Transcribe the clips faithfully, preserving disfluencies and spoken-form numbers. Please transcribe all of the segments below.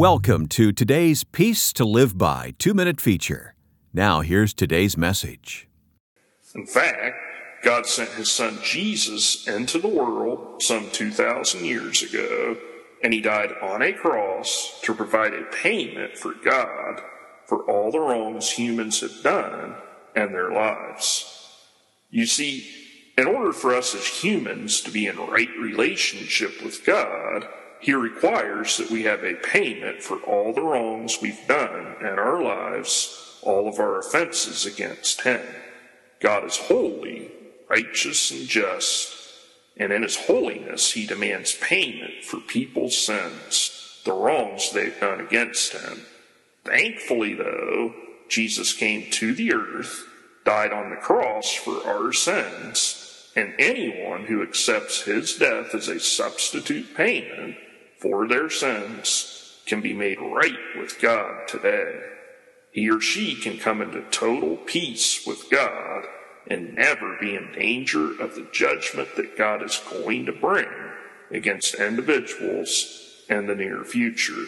Welcome to today's Peace to Live By two-minute feature. Now here's today's message. In fact, God sent his son Jesus into the world some two thousand years ago, and he died on a cross to provide a payment for God for all the wrongs humans have done and their lives. You see, in order for us as humans to be in right relationship with God, he requires that we have a payment for all the wrongs we've done in our lives, all of our offenses against him. God is holy, righteous, and just, and in his holiness he demands payment for people's sins, the wrongs they've done against him. Thankfully, though, Jesus came to the earth, died on the cross for our sins, and anyone who accepts his death as a substitute payment for their sins can be made right with God today. He or she can come into total peace with God and never be in danger of the judgment that God is going to bring against individuals in the near future.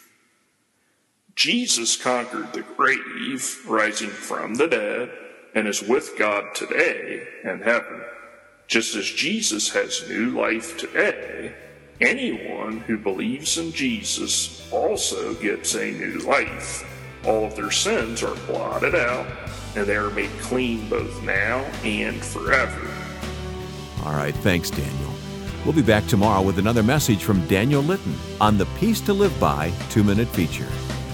Jesus conquered the grave, rising from the dead, and is with God today in heaven. Just as Jesus has new life today, anyone who believes in Jesus also gets a new life. All of their sins are blotted out, and they are made clean both now and forever. All right, thanks, Daniel. We'll be back tomorrow with another message from Daniel Litton on the Peace to Live By two-minute feature.